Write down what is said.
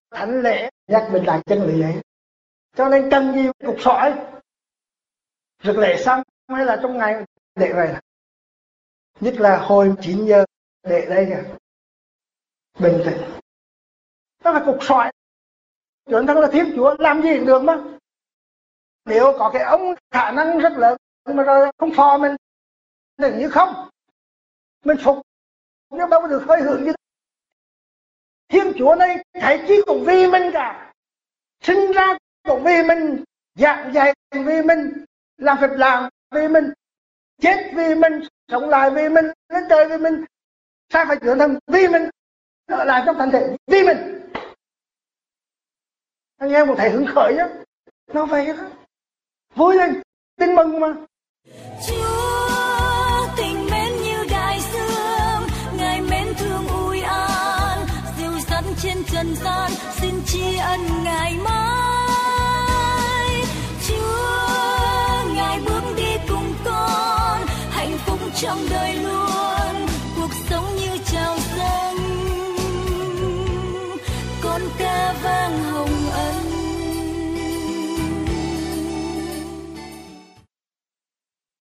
thánh lễ nhắc mình lại chân lý ấy. Cho nên cần gì cục sỏi rực lễ xong hay là trong ngày để vậy, nhất là hồi 9 giờ để đây kìa, bình tĩnh. Đó là cục sỏi. Chuẩn thân là Thiên Chúa làm gì cũng được mà. Nếu có cái ông khả năng rất lớn mà rồi không phò mình đừng như không, mình phục nhưng đâu có được hơi hưởng như thế. Thiên Chúa này thấy chi cũng vì mình cả, sinh ra cũng vì mình, giảng dạy vì mình, làm phép làm vì mình, chết vì mình, sống lại vì mình, lên trời vì mình. Sao phải trở thành vì mình, ở lại trong thân thể vì mình. Anh em cũng thấy hứng khởi nhá, nó vậy đó, vui lên, tin mừng mà. Chúa tình mến như đại dương, Ngài mến thương ủi an, dịu dắt trên trần gian, xin tri ân Ngài mãi. Chúa Ngài bước đi cùng con, hạnh phúc trong đời luôn.